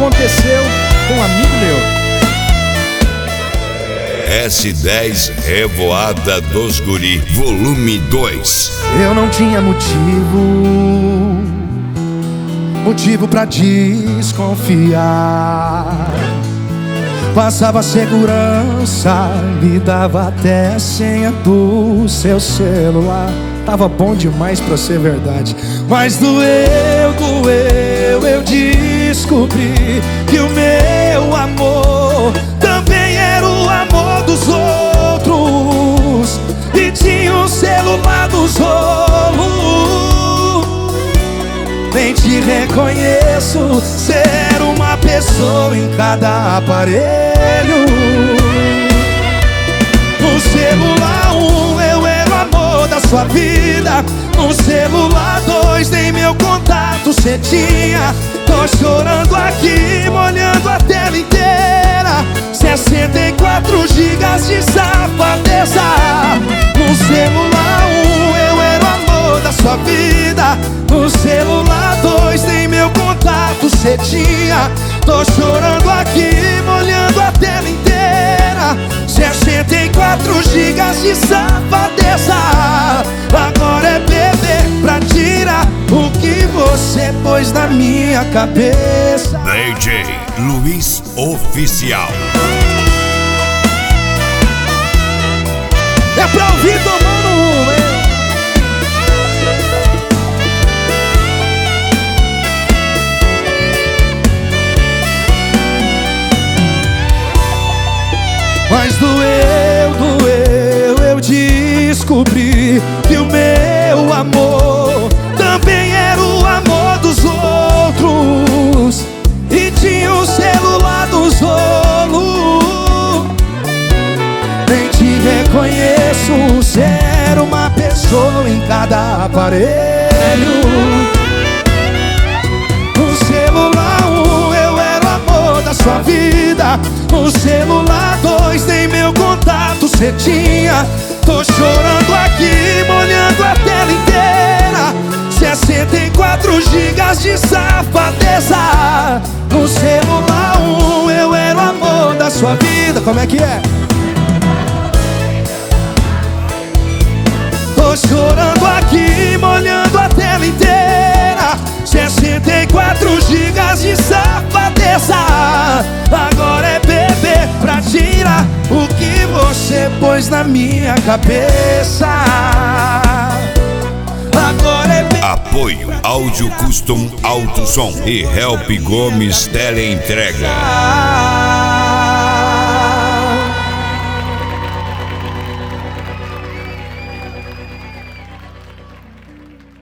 aconteceu com um amigo meu. S10 Revoada dos Guri, volume 2. Eu não tinha motivo pra desconfiar. Passava segurança, me dava até a senha do seu celular. Tava bom demais pra ser verdade. Mas doeu, eu descobri que o meu amor também era o amor dos outros, e tinha um celular dos rolos. Nem te reconheço, ser uma pessoa em cada aparelho. No celular 1 eu era o amor da sua vida. No celular 2 nem meu contato cê tinha. Tô chorando aqui, molhando a tela inteira. 64 gigas de safadeza. No celular 1 eu era o amor da sua vida. No celular 2 nem meu contato cê tinha. Tô chorando aqui, molhando a tela inteira. 64 gigas de safadeza. Agora é beber pra tirar o que você pôs na minha cabeça. DJ Luiz Oficial. É pra ouvir tomando uma, hein? Mas doeu, eu descobri que o meu amor também era o amor dos outros, e tinha o celular dos rolos. Nem te reconheço, ser uma pessoa em cada aparelho. No celular 1 eu era o amor da sua vida. No celular 2 nem meu contato cê tinha. Tô chorando aqui, molhando a tela inteira. 64 gigas de safadeza. No celular 1 eu era o amor da sua vida. Como é que é? Tô chorando aqui, molhando a tela inteira. 64 gigas de safadeza. Agora é beber pra tirar o que você pôs na minha cabeça. Agora é beber. Apoio Áudio Custom Alto Som e Help Gomes Teleentrega.